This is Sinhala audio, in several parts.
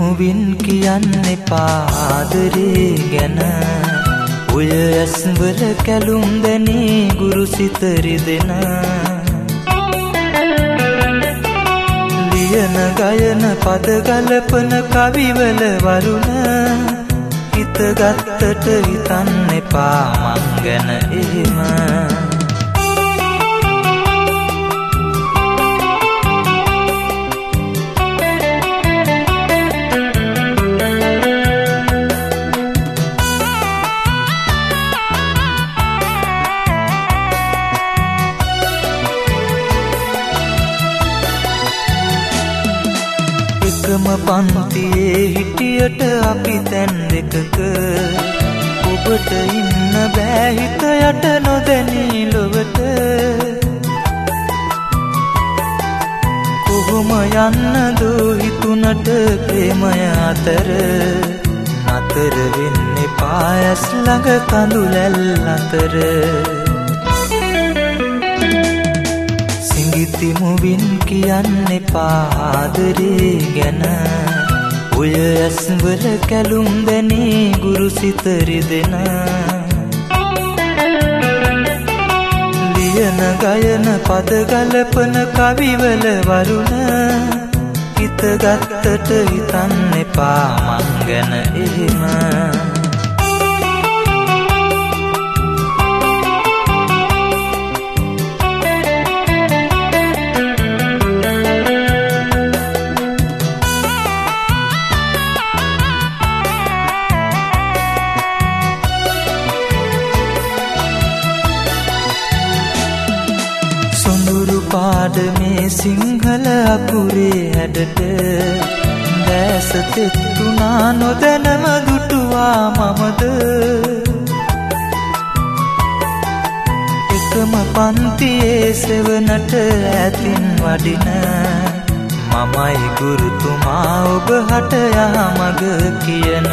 මුවින් කියන්න එපා ආදරේ ගැන ඔය ඇස්වල කැලුම් දැනී ගුරු සිත රිදෙන ලියන ගයන පද ගලපන කවිවල වරුණ හිත ගත්තට හිතන්න එපා මං ගැන එහෙම එකම පන්තියේ හිටියට අපි තැන් දෙකක ඔබට ඉන්න බෑ හිත යට නොදැනී ලොවට කොහොම යන්නද හිතුනට ප්‍රේමය අතර නතර වෙන්න එපා ඇස් ළඟ කඳුලැල් අතර සිඟිති මුවින් කියන්න එපා ආදරේ ගැන ඔය ඇස්වල කැලුම් දැනී ගුරු සිත රිදෙන ලියන ගයන පද ගලපන කවිවල වරුණ හිත ගත්තට හිතන්න එපා මං ගැන එහෙම පාඩමේ සිංහල අකුරේ හැඩට දැස තෙත්තුනා නොදැනම දුටුවා මමද එකම පන්තියේ සෙවනට ඇතින් වඩින මමයි ගුරුතුමා ඔබ හට යහමග කියන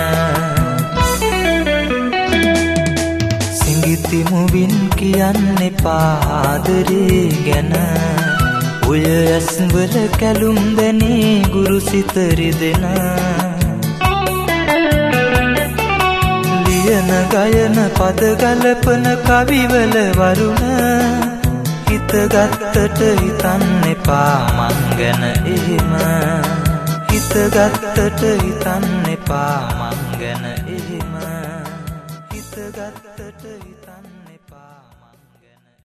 සිඟිති මුවින් කියන්න එපා ආදරේ ගැන ඔය ඇස්වල කැලුම් දැනී ගුරු සිත රිදෙන ලියන ගයන පද ගලපන කවිවල වරුණ හිත ගත්තට හිතන්න එපා මං ගැන එහෙම හිත ගත්තට හිතන්න එපා මං ගැන එහෙම හිත ගත්තට හිතන්න